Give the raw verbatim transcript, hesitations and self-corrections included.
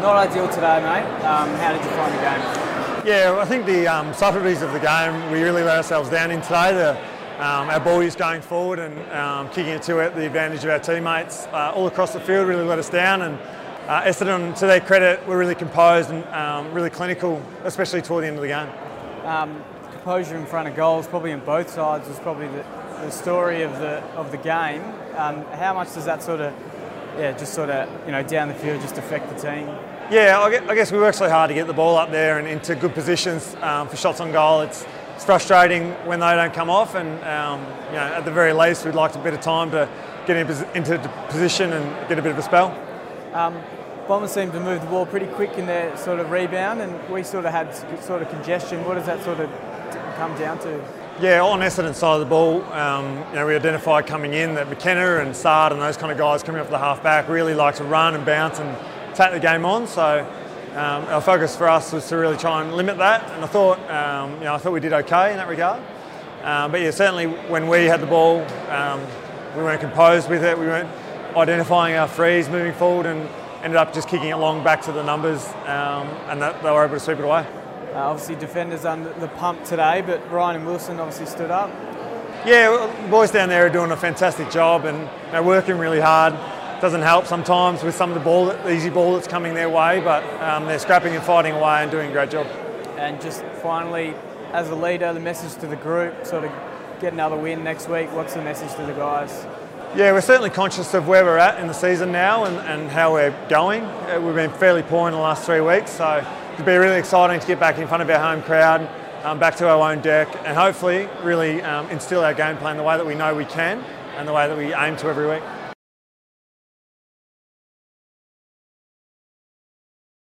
Not ideal today, mate. Um, how did you find the game? Yeah, I think the um, subtleties of the game, we really let ourselves down in today. The, um, our ball is going forward and um, kicking it to it, the advantage of our teammates uh, all across the field really let us down. And uh, Essendon, to their credit, were really composed and um, really clinical, especially toward the end of the game. Um, composure in front of goals, probably on both sides, was probably the, the story of the of the game. Um, how much does that sort of, yeah, just sort of, you know, down the field just affect the team? Yeah, I guess we work so hard to get the ball up there and into good positions um, for shots on goal. It's, it's frustrating when they don't come off, and um, you know, at the very least, we'd like a bit of time to get in, into position and get a bit of a spell. Um, Bombers seemed to move the ball pretty quick in their sort of rebound, and we sort of had sort of congestion. What does that sort of come down to? Yeah, on Essendon's side of the ball, um, you know, we identified coming in that McKenna and Sard and those kind of guys coming off the half back really like to run and bounce and take the game on. So um, our focus for us was to really try and limit that, and I thought, um, you know, I thought we did okay in that regard. Um, but yeah, certainly when we had the ball, um, we weren't composed with it. We weren't identifying our frees moving forward, and ended up just kicking it long back to the numbers, um, and that, they were able to sweep it away. Uh, obviously, defenders under the pump today, but Ryan and Wilson obviously stood up. Yeah, well, the boys down there are doing a fantastic job, and they're working really hard. Doesn't help sometimes with some of the ball, the easy ball that's coming their way, but um, they're scrapping and fighting away and doing a great job. And just finally, as a leader, the message to the group, sort of get another win next week. What's the message to the guys? Yeah, we're certainly conscious of where we're at in the season now and, and how we're going. We've been fairly poor in the last three weeks, so it'll be really exciting to get back in front of our home crowd, um, back to our own deck, and hopefully really um, instill our game plan the way that we know we can and the way that we aim to every week.